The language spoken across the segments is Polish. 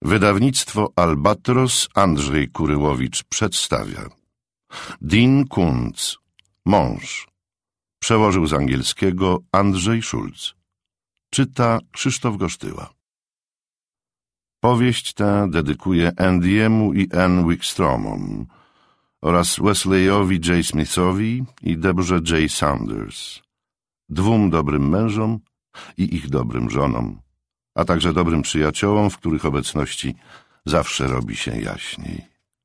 Wydawnictwo Albatros Andrzej Kuryłowicz przedstawia. Dean Koontz, mąż. Przełożył z angielskiego Andrzej Schulz. Czyta Krzysztof Gosztyła. Powieść tę dedykuję Andy'emu i Ann Wickstromom oraz Wesleyowi J. Smithowi i Deborze J. Saunders, dwóm dobrym mężom i ich dobrym żonom, a także dobrym przyjaciołom, w których obecności zawsze robi się jaśniej.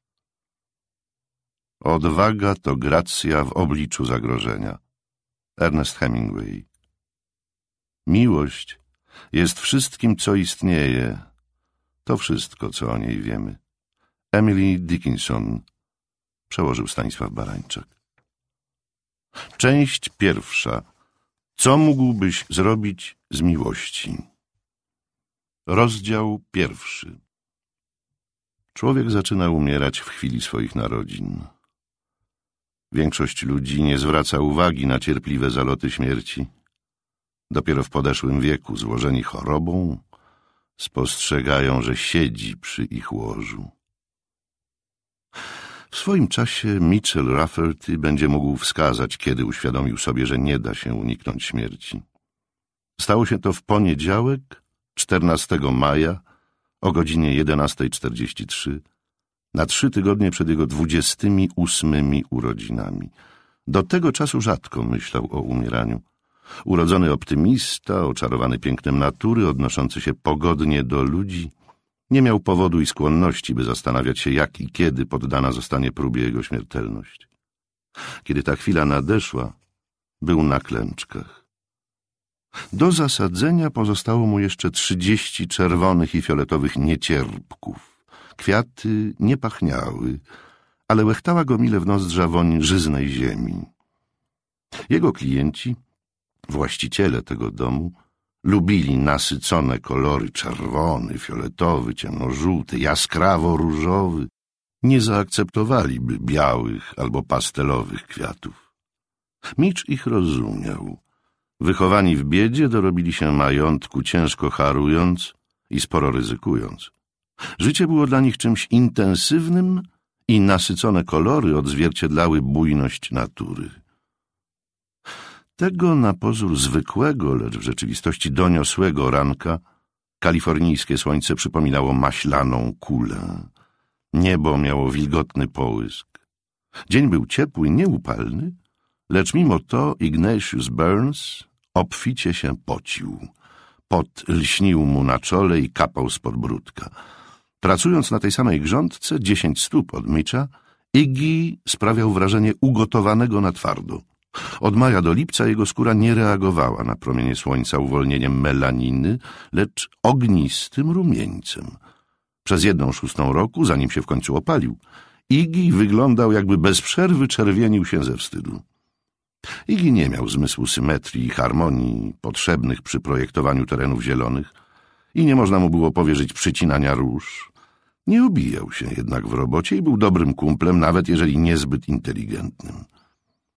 Odwaga to gracja w obliczu zagrożenia. Ernest Hemingway. Miłość jest wszystkim, co istnieje. To wszystko, co o niej wiemy. Emily Dickinson. Przełożył Stanisław Barańczak. Część pierwsza. Co mógłbyś zrobić z miłości? Rozdział pierwszy. Człowiek zaczyna umierać w chwili swoich narodzin. Większość ludzi nie zwraca uwagi na cierpliwe zaloty śmierci. Dopiero w podeszłym wieku, złożeni chorobą, spostrzegają, że siedzi przy ich łożu. W swoim czasie Mitchell Rafferty będzie mógł wskazać, kiedy uświadomił sobie, że nie da się uniknąć śmierci. Stało się to w poniedziałek, 14 maja, o godzinie 11:43, na 3 tygodnie przed jego 28 urodzinami. Do tego czasu rzadko myślał o umieraniu. Urodzony optymista, oczarowany pięknem natury, odnoszący się pogodnie do ludzi, nie miał powodu i skłonności, by zastanawiać się, jak i kiedy poddana zostanie próbie jego śmiertelność. Kiedy ta chwila nadeszła, był na klęczkach. Do zasadzenia pozostało mu jeszcze 30 czerwonych i fioletowych niecierpków. Kwiaty nie pachniały, ale łechtała go mile w nozdrza woń żyznej ziemi. Jego klienci, właściciele tego domu, lubili nasycone kolory: czerwony, fioletowy, ciemnożółty, jaskrawo-różowy. Nie zaakceptowaliby białych albo pastelowych kwiatów. Mitch ich rozumiał. Wychowani w biedzie, dorobili się majątku, ciężko harując i sporo ryzykując. Życie było dla nich czymś intensywnym i nasycone kolory odzwierciedlały bujność natury. Tego na pozór zwykłego, lecz w rzeczywistości doniosłego ranka kalifornijskie słońce przypominało maślaną kulę. Niebo miało wilgotny połysk. Dzień był ciepły, nieupalny, lecz mimo to Ignatius Burns obficie się pocił. Pot lśnił mu na czole i kapał z podbródka. Pracując na tej samej grządce, 10 stóp od Mitcha, Iggy sprawiał wrażenie ugotowanego na twardo. Od maja do lipca jego skóra nie reagowała na promienie słońca uwolnieniem melaniny, lecz ognistym rumieńcem. Przez 1/6 roku, zanim się w końcu opalił, Iggy wyglądał, jakby bez przerwy czerwienił się ze wstydu. Iggy nie miał zmysłu symetrii i harmonii potrzebnych przy projektowaniu terenów zielonych i nie można mu było powierzyć przycinania róż. Nie obijał się jednak w robocie i był dobrym kumplem, nawet jeżeli niezbyt inteligentnym.